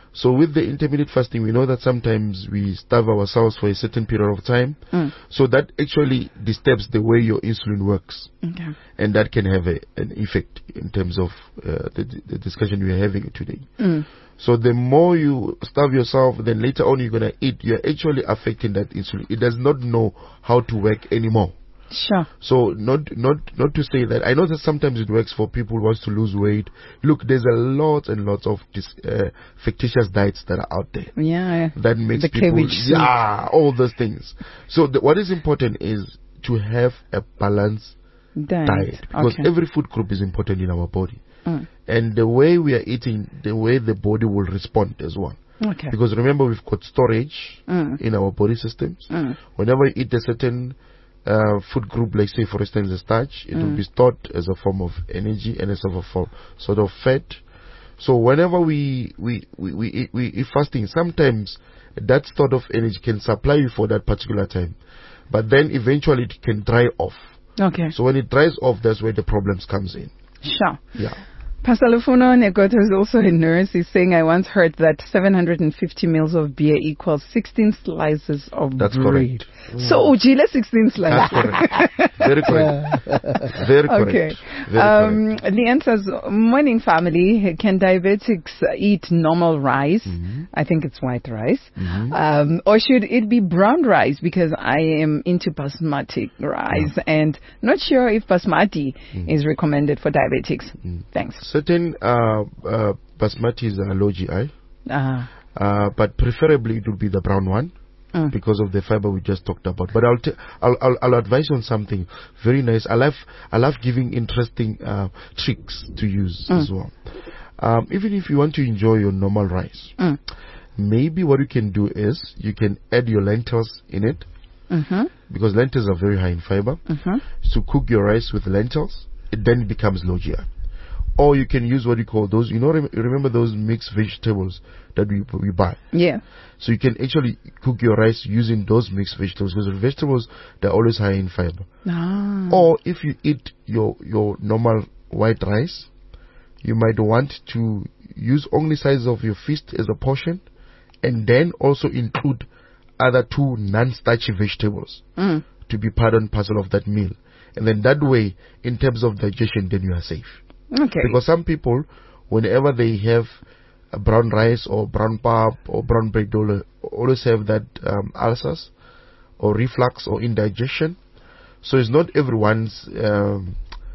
So with the intermittent fasting, we know that sometimes we starve ourselves for a certain period of time. Mm. So that actually disturbs the way your insulin works. Okay. And that can have a, an effect in terms of uh, the, the discussion we are having today. Mm. So the more you starve yourself, then later on you're going to eat, you're actually affecting that insulin. It does not know how to work anymore. Sure. So not not not to say that I know that sometimes it works for people who wants to lose weight. Look, there's a lot and lots of dis, uh, fictitious diets that are out there. Yeah. That makes the people cabbage soup. yeah all those things. So the, what is important is to have a balanced diet, diet because okay. every food group is important in our body, mm. and the way we are eating, the way the body will respond as well. Okay. Because remember, we've got storage mm. in our body systems. Mm. Whenever you eat a certain Uh, food group, like say for instance the starch, it mm. will be stored as a form of energy and as a form sort of fat. So whenever we we we we eat, we eat fasting, sometimes that sort of energy can supply you for that particular time, but then eventually it can dry off. Okay. So when it dries off, that's where the problems comes in. Sure. Yeah. Pastor Lufuno Negoto is also a nurse. He's saying, I once heard that seven hundred fifty mils of beer equals sixteen slices of That's bread. correct. So, Ujile sixteen slices. That's correct. Very correct. Very correct. Okay. Very um, correct. the answer is, morning family, can diabetics eat normal rice? Mm-hmm. I think it's white rice. Mm-hmm. Um, or should it be brown rice? Because I am into basmati rice yeah. and not sure if basmati mm. is recommended for diabetics. Mm. Thanks. Certain uh, uh, basmatis are low G I, Uh, uh, but preferably it would be the brown one. Mm. Because of the fiber we just talked about, but I'll, t- I'll I'll I'll advise on something very nice. I love I love giving interesting uh, tricks to use mm. as well. Um, even if you want to enjoy your normal rice, mm. maybe what you can do is you can add your lentils in it, mm-hmm. because lentils are very high in fiber. Mm-hmm. So cook your rice with lentils, it then becomes low G I. Or you can use what you call those, you know, rem- remember those mixed vegetables that we we buy. Yeah. So you can actually cook your rice using those mixed vegetables, because the vegetables, they're always high in fiber. Ah. Or if you eat your, your normal white rice, you might want to use only size of your fist as a portion, and then also include other two non-starchy vegetables Mm. to be part and parcel of that meal. And then that way, in terms of digestion, then you are safe. Okay. Because some people, whenever they have a brown rice or brown pap or brown bread, they'll always have that um, ulcers or reflux or indigestion. So it's not everyone's um,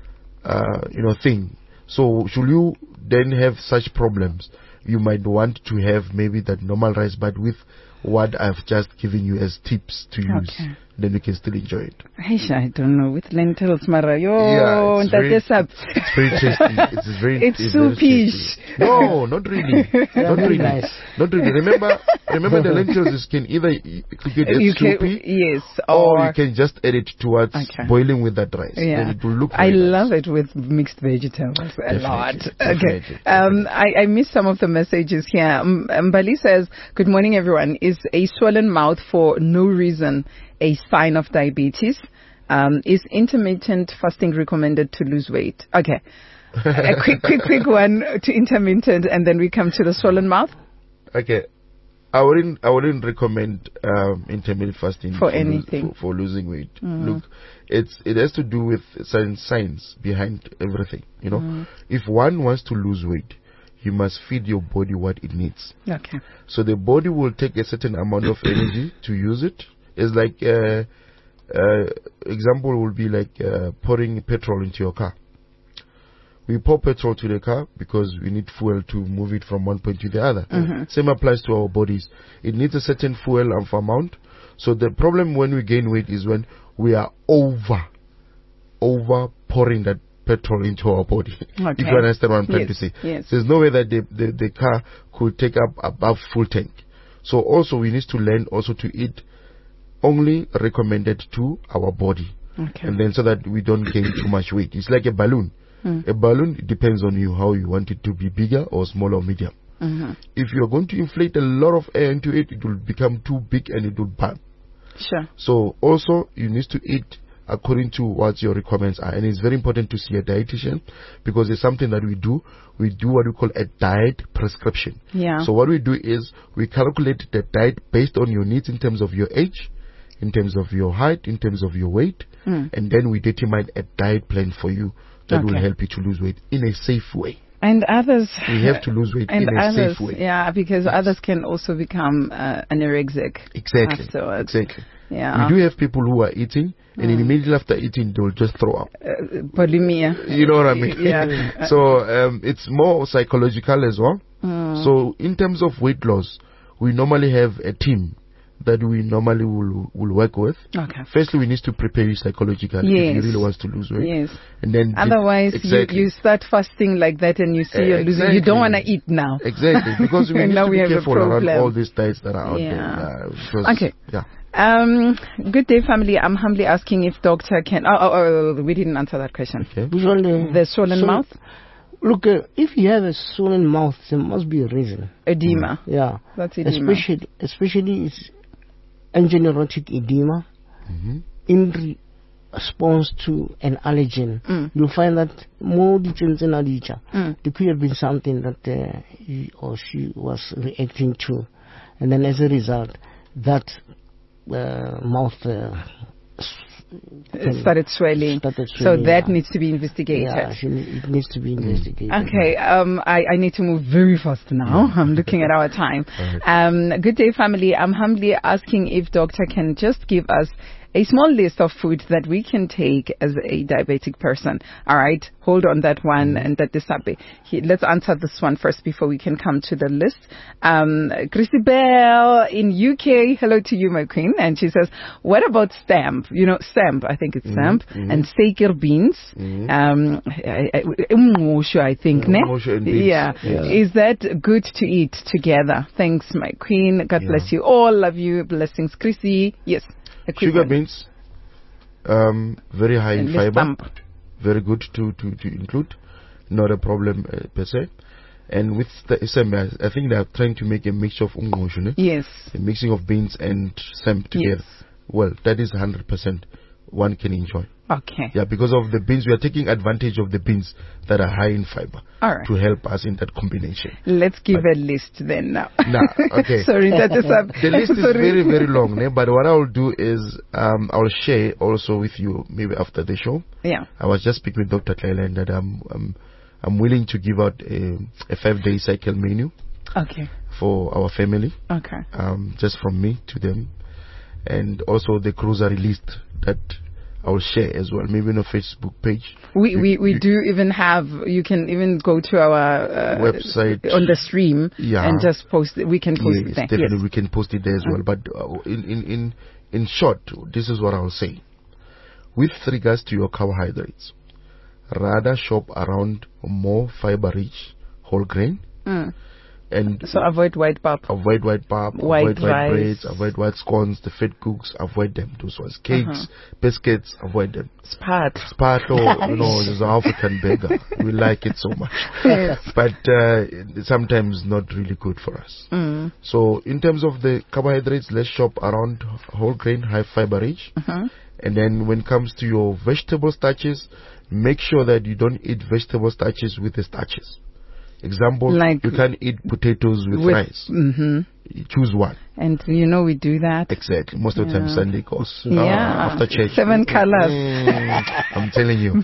uh, you know thing. So should you then have such problems, you might want to have maybe that normal rice, but with what I've just given you as tips to use. Okay. Then you can still enjoy it. Eish, I don't know, with lentils, Mara. Yo, Yeah, it's very, that's up. it's very tasty. It's very. It's it's very soupish. tasty. No, not really. Not really. nice. Not really. Remember, remember the lentils. You can either y- cook it as You can, soupy, yes, or, or you can just add it towards Okay. boiling with that rice. yeah. Then it will look. I very nice. love it with mixed vegetables a Definitely, lot. definitely, Okay. Um, I, I missed some of the messages here. Um, Mbali says, good morning, everyone. Is a swollen mouth for no reason a sign of diabetes? Um, is intermittent fasting recommended to lose weight? Okay. A quick, quick, quick one to intermittent, and then we come to the swollen mouth. Okay. I wouldn't. I wouldn't recommend um, intermittent fasting For lose- anything. for, for losing weight. Mm. Look, it's it has to do with certain science behind everything. You know, Mm. if one wants to lose weight, you must feed your body what it needs. Okay. So the body will take a certain amount of energy to use it. It's like uh, uh, example would be like uh, pouring petrol into your car. We pour petrol to the car because we need fuel to move it from one point to the other. Mm-hmm. Same applies to our bodies. It needs a certain fuel amount. So the problem when we gain weight is when we are over, over pouring that petrol into our body. Okay. If you understand what I'm trying Yes, to say. yes. There's no way that the, the, the car could take up above full tank. So also we need to learn also to eat only recommended to our body. Okay. And then so that we don't gain too much weight. It's like a balloon. Mm. A balloon, it depends on you how you want it to be, bigger or small or medium. Mm-hmm. If you're going to inflate a lot of air into it, it will become too big and it will burn. Sure. So also you need to eat according to what your requirements are. And it's very important to see a dietitian, because it's something that we do. We do what we call a diet prescription. Yeah. So what we do is we calculate the diet based on your needs in terms of your age, in terms of your height, in terms of your weight, Mm. and then we determine a diet plan for you that will Okay. help you to lose weight in a safe way. And others, We have to lose weight and in a others, safe way. yeah, because others can also become uh, anorexic. Exactly. Afterwards. Exactly. Yeah. We do have people who are eating, and then Mm. immediately after eating, they will just throw up. Uh, bulimia. You know what I mean? Yeah. So um, it's more psychological as well. Mm. So in terms of weight loss, we normally have a team that we normally will will work with. Okay. Firstly, we need to prepare you psychologically Yes. if you really want to lose weight. Yes. And then Otherwise, exactly. you, you start fasting like that, and you see you're losing. You don't want to eat now. Exactly, because we And need now to we be have a careful around problem. all these diets that are out Yeah. there. Uh, because, Okay. Yeah. Um, good day, family. I'm humbly asking if doctor can. Oh, oh, oh, we didn't answer that question. Okay. Which one? The, The swollen so- mouth, Look, uh, if you have a swollen mouth, there must be a reason. edema. Yeah. That's edema. Especially, especially it's angioneuritic edema Mm-hmm. in re- response to an allergen. Mm. You'll find that more details in Adija. Mm. There could have been something that uh, he or she was reacting to, and then as a result, that uh, mouth uh, It started swelling. started So swelling, that yeah. needs to be investigated. Yeah, she, ne- it needs to be investigated. Okay, um, I, I need to move very fast now. I'm looking at our time. Um, good day, family. I'm humbly asking if doctor can just give us a small list of foods that we can take as a diabetic person. All right, hold on that one and that disabe. Let's answer this one first before we can come to the list. Um, Chrissy Bell in U K, hello to you, my queen. And she says, what about stamp? You know, stamp, I think it's stamp, and Saker beans. Um, I, I, umngqushu, I think, ne? Umngqushu and beans. Yeah. Yeah. Is that good to eat together? Thanks, my queen. God Yeah. bless you all. Love you. Blessings, Chrissy. Yes. a quick Sugar one. beans, um, very high in And fiber, stamp. very good to, to, to include, not a problem uh, per se. And with the S M S, I think they are trying to make a mixture of umngqushu, ne? Yes. a mixing of beans and stamp together. Yes. Well, that is one hundred percent one can enjoy. Okay. Yeah, because of the beans, we are taking advantage of the beans that are high in fiber All right. to help us in that combination. Let's give a list then now. Nah, okay. Sorry, that is up. The list is Sorry. very, very long, ne? But what I will do is um, I'll share also with you maybe after the show. Yeah. I was just speaking with Doctor Clayland that I'm, I'm, I'm willing to give out a, a five-day cycle menu Okay. for our family, Okay. um, just from me to them. And also the grocery list that I will share as well, maybe on a Facebook page. We You- we, we you- do even have. You can even go to our uh, Website. on the stream Yeah. and just post it. We can post Yes, it there. definitely Yes. we can post it there as well. But uh, in, in, in, in short, this is what I will say. With regards to your carbohydrates, rather shop around more fiber-rich whole grain Mm. and So avoid white pulp. avoid white pap, White avoid white rice. breads, avoid white scones, the fat cooks, avoid them. Those ones, cakes, Uh-huh. biscuits, avoid them. Spat. Spato, you know, is an African beggar. We like it so much, Yes. but uh, it's sometimes not really good for us. Mm. So in terms of the carbohydrates, let's shop around whole grain, high fiber rich. Mhm. And then when it comes to your vegetable starches, make sure that you don't eat vegetable starches with the starches. Example, Like you can't eat potatoes with, With- rice. Mhm. You choose one. And you know we do that. Exactly. Most of the time Yeah. Sunday goes. Yeah. Ah, after church. Seven colors. Mm, I'm telling you.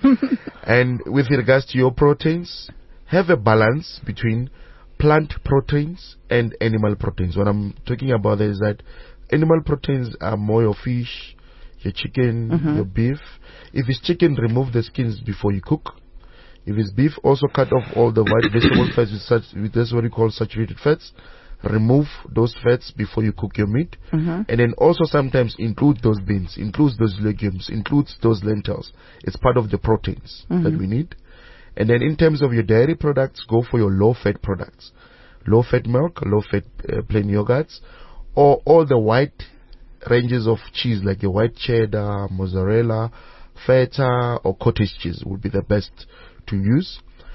And with regards to your proteins, have a balance between plant proteins and animal proteins. What I'm talking about is that animal proteins are more your fish, your chicken, Mhm. your beef. If it's chicken, remove the skins before you cook. If it's beef, also cut off all the white vegetable fats with such, with that's what we call saturated fats. Remove those fats before you cook your meat. Mhm. And then also sometimes include those beans, includes those legumes, includes those lentils. It's part of the proteins that we need. And then in terms of your dairy products, go for your low-fat products. Low-fat milk, low-fat uh, plain yogurts, or all the white ranges of cheese like your white cheddar, mozzarella, feta, or cottage cheese would be the best to use.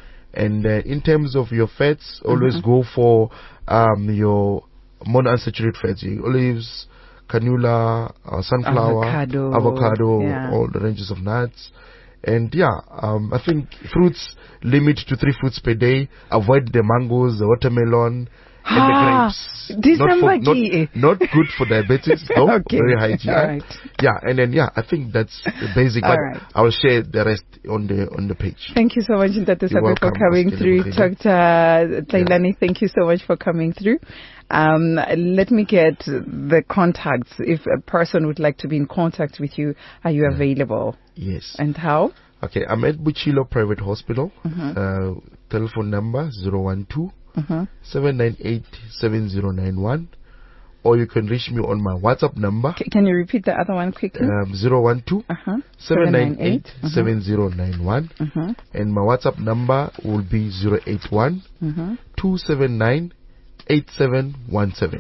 And uh, in terms of your fats, always go for um, your monounsaturated fats, your olives, canola, uh, sunflower, Avocado, avocado yeah. all the ranges of nuts. And yeah, um, I think fruits, limit to three fruits per day. Avoid the mangoes, the watermelon, and the grapes. December not, for, not, not good for diabetes. No, okay. very high G I. All right. Yeah, and then yeah, I think that's the basic. All but right. I will share the rest on the on the page. Thank you so much, Doctor You're Sabe, for welcome, coming Oscar through. Lebogile. Doctor Tlailani, yeah. Thank you so much for coming through. Um, let me get the contacts. If a person would like to be in contact with you, are you yeah. available? Yes. And how? Okay, I'm at Buchilo Private Hospital. Mm-hmm. Uh, telephone number zero one two, mm-hmm. seven nine eight, seven zero nine one. Or you can reach me on my WhatsApp number. C- can you repeat the other one quickly? Um, zero one two, uh-huh. seven nine eight, seven zero nine one. Mm-hmm. And my WhatsApp number will be zero eight one, mm-hmm. two seven nine, eight seven one seven.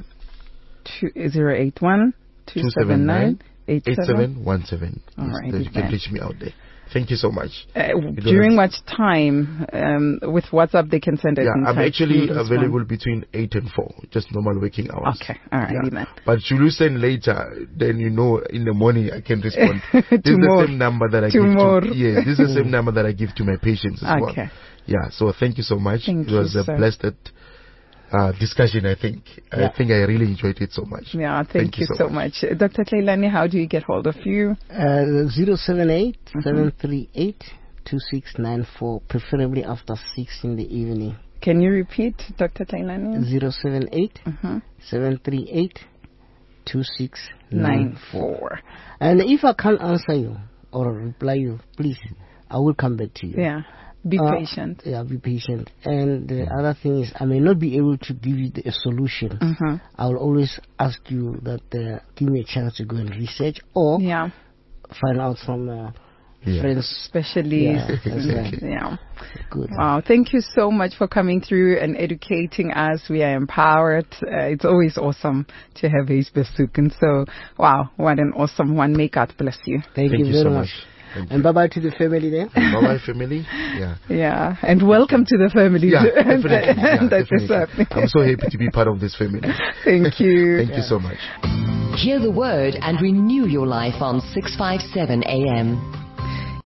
zero eight one, two seven nine, eight seven one seven. All right. You can reach me out there. Thank you so much. Uh, during what time? Um, with WhatsApp, they can send it. Yeah, I'm actually available one. between eight and four, just normal working hours. Okay, all right. Yeah. Then. But should you send later, then you know in the morning I can respond. This is the same number that I give more. to. Yeah, this is the same number that I give to my patients as okay. well. Yeah. So thank you so much. Thank it was you, a sir. blessed uh, discussion. I think. Yeah. I think I really enjoyed it so much. Yeah. Thank, thank you, you so so much, much. Doctor Tlailani. How do you get hold of you? Uh, zero seven eight seven three eight two six nine four, preferably after six in the evening. Can you repeat, Doctor Tlailani? Zero seven eight seven three eight two six nine four. And if I can't answer you or reply you, please, I will come back to you. Yeah. Be uh, patient. Yeah, be patient. And the other thing is, I may not be able to give you the, a solution. Mm-hmm. I will always ask you that uh, give me a chance to go and research or yeah. find out from uh, yeah. friends, specialists. Yeah, exactly. Yeah. Good. Wow. Thank you so much for coming through and educating us. We are empowered. Uh, it's always awesome to have Ace Besuken. So, wow, what an awesome one. May God bless you. Thank, Thank you, you very so much. much. Thank and bye bye to the family there. Bye bye family. Yeah. Yeah. And welcome to the family. Yeah, definitely. Yeah, That's definitely. I'm so happy to be part of this family. Thank you. Thank yeah. you so much. Hear the word and renew your life on six fifty-seven A M.